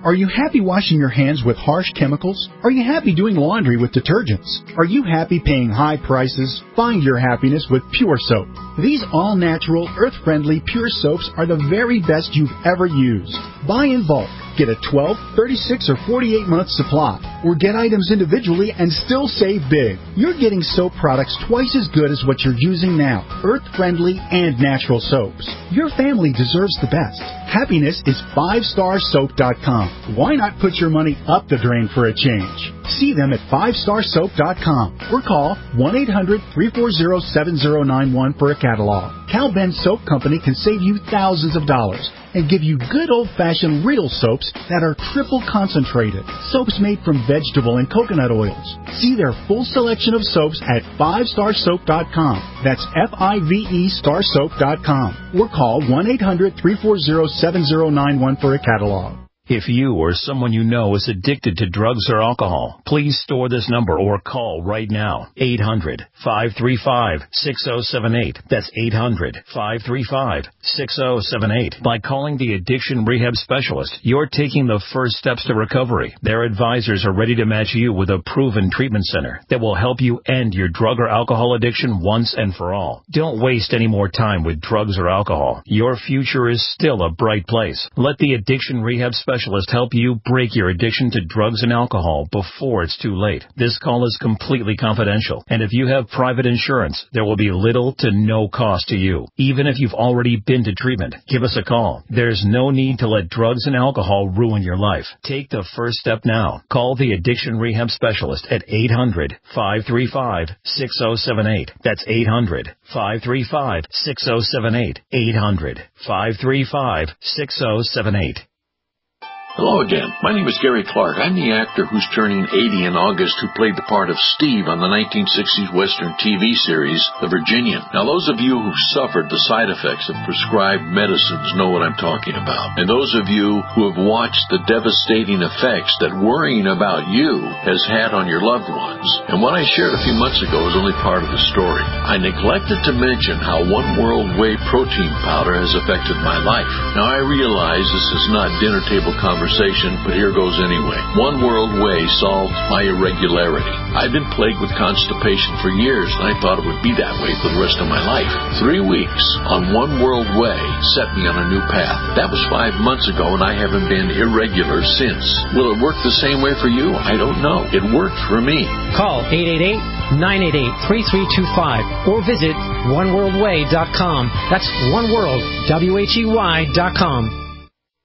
Speaker 1: Are you happy washing your hands with harsh chemicals? Are you happy doing laundry with detergents? Are you happy paying high prices? Find your happiness with Pure Soap. These all-natural, earth-friendly Pure Soaps are the very best you've ever used. Buy in bulk. Get a 12, 36, or 48-month supply. Or get items individually and still save big. You're getting soap products twice as good as what you're using now. Earth-friendly and natural soaps. Your family deserves the best. Happiness is 5starsoap.com. Why not put your money up the drain for a change? See them at 5starsoap.com or call 1-800-340-7091 for a catalog. Cal Ben Soap Company can save you thousands of dollars and give you good old-fashioned real soaps that are triple concentrated. Soaps made from vegetable and coconut oils. See their full selection of soaps at 5starsoap.com. That's F-I-V-E starsoap.com. Or call 1-800-340-7091 for a catalog.
Speaker 12: If you or someone you know is addicted to drugs or alcohol, please store this number or call right now. 800-535-6078. That's 800-535-6078. By calling the Addiction Rehab Specialist, you're taking the first steps to recovery. Their advisors are ready to match you with a proven treatment center that will help you end your drug or alcohol addiction once and for all. Don't waste any more time with drugs or alcohol. Your future is still a bright place. Let the Addiction Rehab Specialist help you break your addiction to drugs and alcohol before it's too late. This call is completely confidential, and if you have private insurance, there will be little to no cost to you. Even if you've already been to treatment, give us a call. There's no need to let drugs and alcohol ruin your life. Take the first step now. Call the Addiction Rehab Specialist at 800-535-6078. That's 800-535-6078. 800-535-6078.
Speaker 16: Hello again. My name is Gary Clark. I'm the actor who's turning 80 in August who played the part of Steve on the 1960s Western TV series, The Virginian. Now, those of you who suffered the side effects of prescribed medicines know what I'm talking about. And those of you who have watched the devastating effects that worrying about you has had on your loved ones. And what I shared a few months ago is only part of the story. I neglected to mention how One World Whey protein powder has affected my life. Now, I realize this is not dinner table conversation, but here goes anyway. One World Whey solved my irregularity. I've been plagued with constipation for years, and I thought it would be that way for the rest of my life. 3 weeks on One World Whey set me on a new path. That was 5 months ago, and I haven't been irregular since. Will it work the same way for you? I don't know. It worked for me.
Speaker 17: Call 888-988-3325 or visit oneworldwhey.com. That's oneworld, WHEY.com.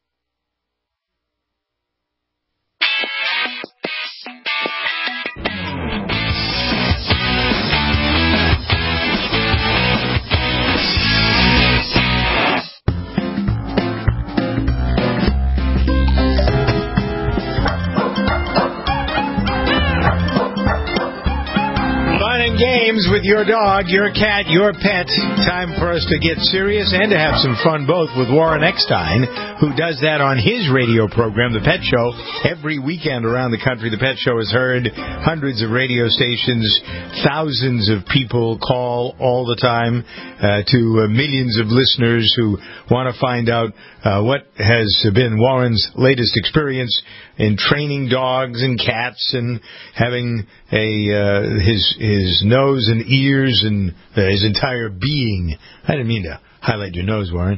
Speaker 2: With your dog, your cat, your pet. Time for us to get serious and to have some fun both with Warren Eckstein, who does that on his radio program, The Pet Show. Every weekend around the country, The Pet Show is heard. Hundreds of radio stations, thousands of people call all the time to millions of listeners who want to find out what has been Warren's latest experience in training dogs and cats and having his nose and ears and his entire being. I didn't mean to highlight your nose, Warren.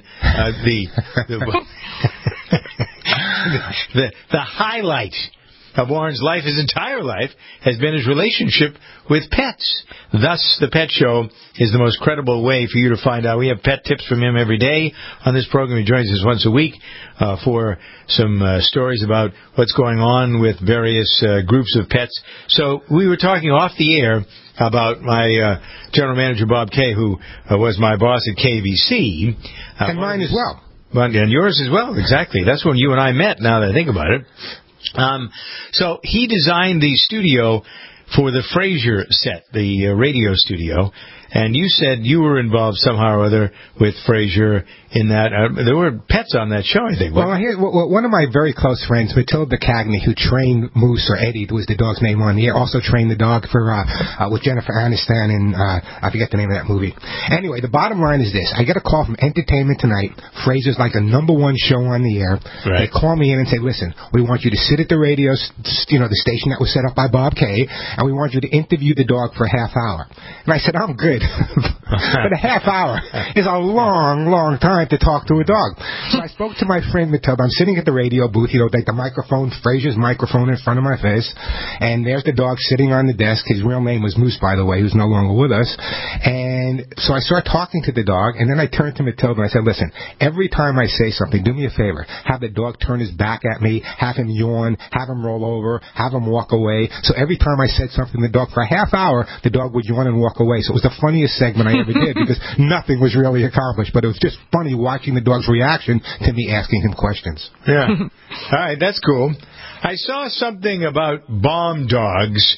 Speaker 2: The highlight of Warren's life, his entire life, has been his relationship with pets. Thus, The Pet Show is the most credible way for you to find out. We have pet tips from him every day on this program. He joins us once a week for some stories about what's going on with various groups of pets. So we were talking off the air about my general manager, Bob Kay, who was my boss at KVC.
Speaker 18: And mine as well.
Speaker 2: And yours as well, exactly. That's when you and I met, now that I think about it. So he designed the studio for the Frasier set, the radio studio, And you said you were involved somehow or other with Fraser in that. There were pets on that show, I think.
Speaker 3: Well, one of my very close friends, Matilda Cagney, who trained Moose, or Eddie, was the dog's name on the air, also trained the dog for with Jennifer Aniston in, I forget the name of that movie. Anyway, the bottom line is this. I get a call from Entertainment Tonight. Fraser's like the #1 show on the air. Right. They call me in and say, listen, we want you to sit at the radio, the station that was set up by Bob Kay, and we want you to interview the dog for a half hour. And I said, I'm good. But a half hour is a long, long time to talk to a dog. So I spoke to my friend Matilda. I'm sitting at the radio booth, like the microphone, Fraser's microphone in front of my face, and there's the dog sitting on the desk. His real name was Moose, by the way, who's no longer with us. And so I started talking to the dog, and then I turned to Matilda and I said, listen, every time I say something, do me a favor. Have the dog turn his back at me, have him yawn, have him roll over, have him walk away. So every time I said something to the dog for a half hour, the dog would yawn and walk away. So it was the funniest segment I ever did because nothing was really accomplished. But it was just funny watching the dog's reaction to me asking him questions.
Speaker 2: Yeah. All right, that's cool. I saw something about bomb dogs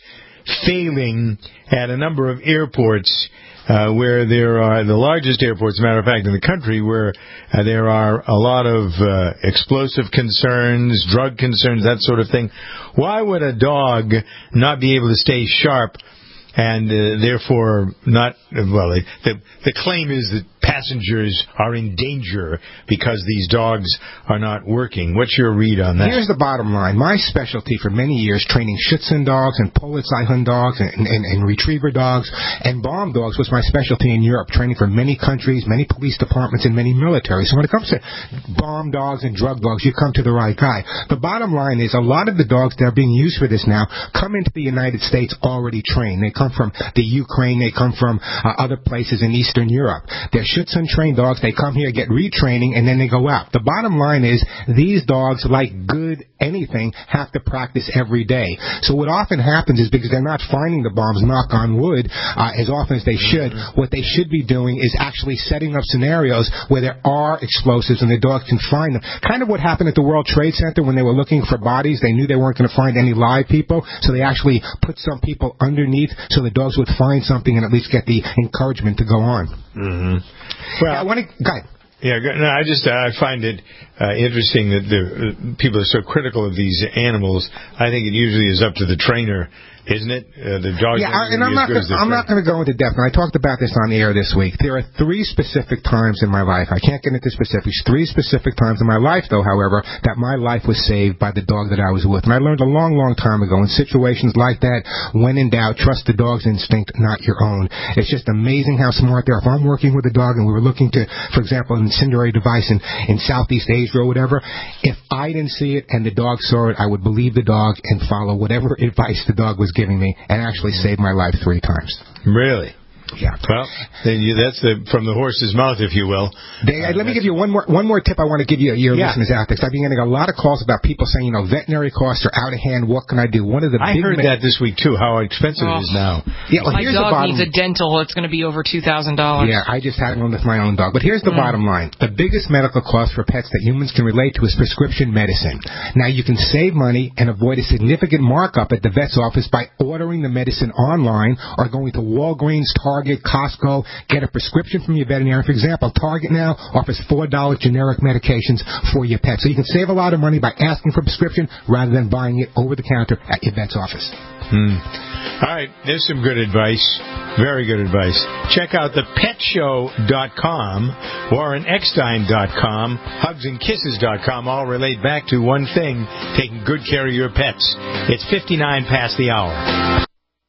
Speaker 2: failing at a number of airports where there are the largest airports, as a matter of fact, in the country, where there are a lot of explosive concerns, drug concerns, that sort of thing. Why would a dog not be able to stay sharp and therefore not, well, the claim is that passengers are in danger because these dogs are not working. What's your read on that?
Speaker 3: Here's the bottom line. My specialty for many years, training Schutzhund dogs and Polizei-Hund dogs and retriever dogs and bomb dogs, was my specialty in Europe, training for many countries, many police departments, and many military. So when it comes to bomb dogs and drug dogs, you come to the right guy. The bottom line is a lot of the dogs that are being used for this now come into the United States already trained. They come from the Ukraine. They come from other places in Eastern Europe. They're Schutzhund trained dogs. They come here, get retraining, and then they go out. The bottom line is these dogs, like good anything, have to practice every day. So what often happens is because they're not finding the bombs, knock on wood, as often as they should, what they should be doing is actually setting up scenarios where there are explosives and the dog can find them. Kind of what happened at the World Trade Center when they were looking for bodies. They knew they weren't going to find any live people, so they actually put some people underneath so the dogs would find something and at least get the encouragement to go on.
Speaker 2: Mm-hmm. Well,
Speaker 3: I want to go ahead.
Speaker 2: Yeah, no, I find it interesting that the people are so critical of these animals. I think it usually is up to the trainer, isn't it? The dog.
Speaker 3: Yeah, and I'm not going to go into depth. And I talked about this on the air this week. There are 3 specific times in my life. I can't get into specifics. 3 specific times in my life, though, however, that my life was saved by the dog that I was with. And I learned a long, long time ago in situations like that, when in doubt, trust the dog's instinct, not your own. It's just amazing how smart they are. If I'm working with a dog and we were looking to, for example, an incendiary device in Southeast Asia or whatever, if I didn't see it and the dog saw it, I would believe the dog and follow whatever advice the dog was giving me, and actually saved my life 3 times.
Speaker 2: Really?
Speaker 3: Yeah.
Speaker 2: Well, then that's from the horse's mouth, if you will.
Speaker 3: Let me give you one more tip I want to give you, your listeners out there. I've been getting a lot of calls about people saying, veterinary costs are out of hand. What can I do?
Speaker 2: I heard that this week, too, how expensive it is now.
Speaker 3: Yeah, well,
Speaker 18: my dog needs a dental. It's going to be over $2,000.
Speaker 3: Yeah, I just had one with my own dog. But here's the bottom line. The biggest medical cost for pets that humans can relate to is prescription medicine. Now, you can save money and avoid a significant markup at the vet's office by ordering the medicine online or going to Walgreens, Target, Costco, get a prescription from your veterinarian. For example, Target now offers $4 generic medications for your pet. So you can save a lot of money by asking for a prescription rather than buying it over the counter at your vet's office.
Speaker 2: All right, there's some good advice. Very good advice. Check out thepetshow.com, WarrenEckstein.com, HugsandKisses.com. All relate back to one thing, taking good care of your pets. It's 59 past the hour.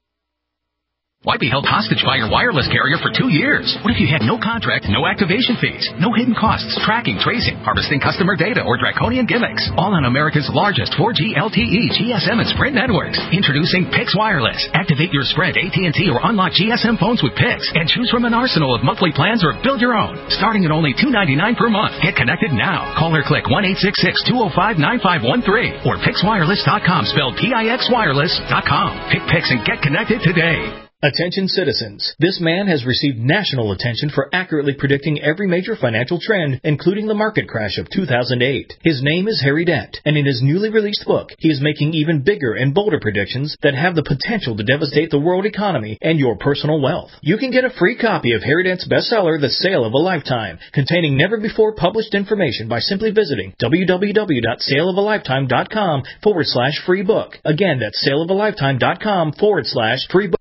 Speaker 19: Why be held hostage by your wireless carrier for 2 years? What if you had no contract, no activation fees, no hidden costs, tracking, tracing, harvesting customer data, or draconian gimmicks? All on America's largest 4G LTE, GSM, and Sprint networks. Introducing Pix Wireless. Activate your Sprint, AT&T, or unlock GSM phones with Pix, and choose from an arsenal of monthly plans or build your own. Starting at only $2.99 per month. Get connected now. Call or click 1-866-205-9513 or PixWireless.com, spelled PixWireless.com. Pick Pix and get connected today.
Speaker 4: Attention citizens, this man has received national attention for accurately predicting every major financial trend, including the market crash of 2008. His name is Harry Dent, and in his newly released book, he is making even bigger and bolder predictions that have the potential to devastate the world economy and your personal wealth. You can get a free copy of Harry Dent's bestseller, The Sale of a Lifetime, containing never-before-published information by simply visiting www.saleofalifetime.com/free book. Again, that's saleofalifetime.com/free book.